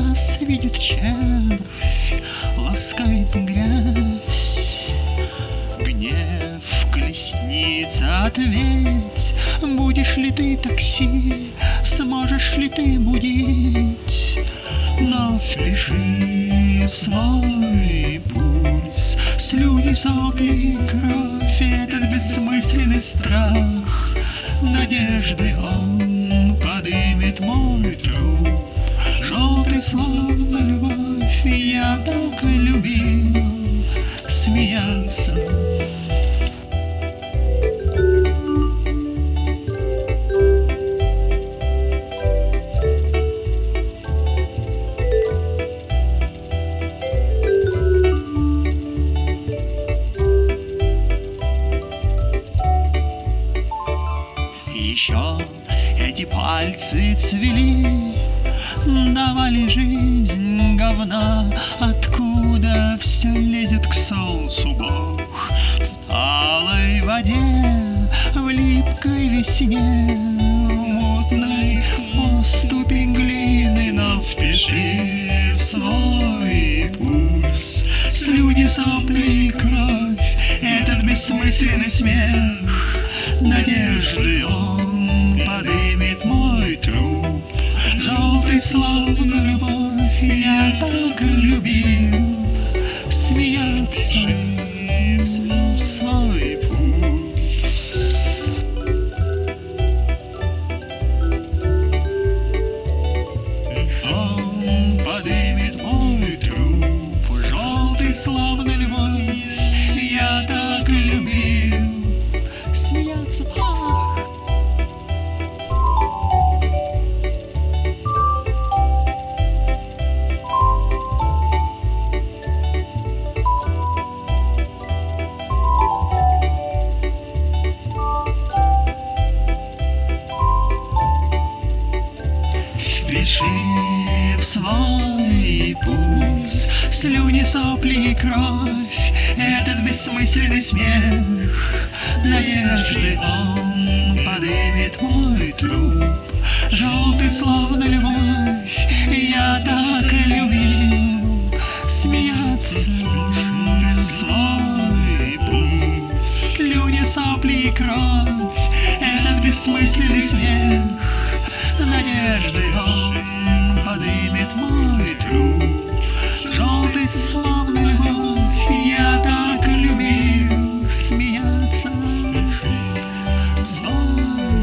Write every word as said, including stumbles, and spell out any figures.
нас видит червь, ласкает грязь. Гнев колесница, ответь, будешь ли ты такси, сможешь ли ты будить? Но впиши в свой пульс слюни, сопли, кровь, этот бессмысленный страх. Надежды он подымет мой труп, желтый, словно любовь. Я так любил смеяться. Еще эти пальцы цвели, давали жизнь говна. Откуда все лезет к солнцу Бог? В алой воде, в липкой весне, в мутной поступи глины. Но впиши в свой пульс слюни, сопли и кровь, этот бессмысленный смех. Надежды он подымет мой труп, желтый, словно любовь. Я так любил смеяться в свой пульс. Он подымет мой труп, желтый, словно любовь. Я так любил смеяться. Впиши в свой пульс слюни, сопли и кровь, этот бессмысленный смех. Надежды он подымет мой труп, желтый, словно любовь. Я так любил смеяться в свой пульс слюни, сопли и кровь, этот бессмысленный смех. Надежды он подымет мой труп, желтый, словно любовь. Я так любил смеяться в свой